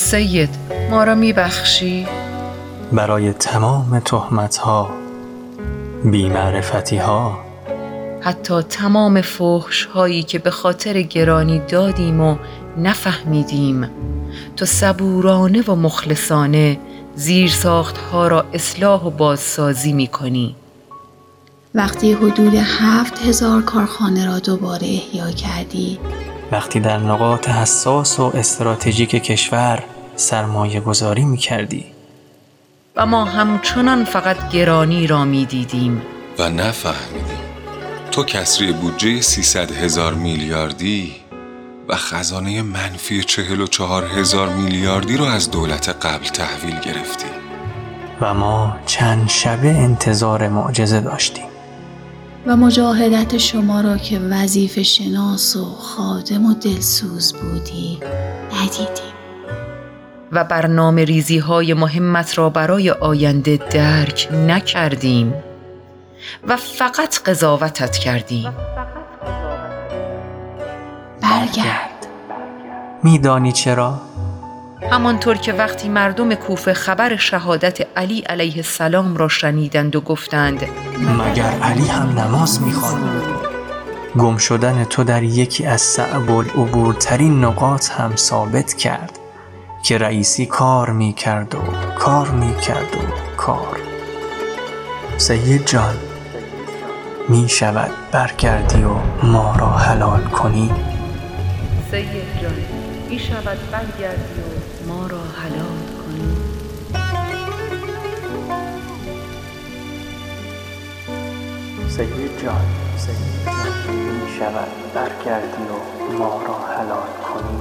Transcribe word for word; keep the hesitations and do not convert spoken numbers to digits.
سید، ما را میبخشی؟ برای تمام تهمت‌ها، بی‌معرفتی‌ها، حتی تمام فحش هایی که به خاطر گرانی دادیم و نفهمیدیم، تو صبورانه و مخلصانه زیرساخت ها را اصلاح و بازسازی می کنی. وقتی حدود هفت هزار کارخانه را دوباره احیا کردی، وقتی در نقاط حساس و استراتژیک کشور سرمایه گذاری می کردی و ما همچنان فقط گرانی را می دیدیم و نفهمیدیم تو کسری بودجه سیصد هزار میلیاردی و خزانه منفی چهل و چهار هزار میلیاردی رو از دولت قبل تحویل گرفتی. و ما چند شبه انتظار معجزه داشتیم و مجاهدت شما را که وظیفه شناس و خادم و دلسوز بودی ندیدیم و برنامه ریزی های مهمت را برای آینده درک نکردیم و فقط قضاوتت کردیم. برگرد. میدانی چرا؟ همانطور که وقتی مردم کوفه خبر شهادت علی علیه السلام را شنیدند و گفتند مگر علی هم نماز می‌خواند؟ گم شدن تو در یکی از صعب العبورترین نقاط هم ثابت کرد که رئیسی کار می‌کرد و کار می‌کرد و کار. سید جان، می شود برگردی و ما را حلال کنی؟ سید جان، می شود برگردی و ما را حلال کنی؟ سید جان، سید جان، می شود برگردی و ما را حلال کنی؟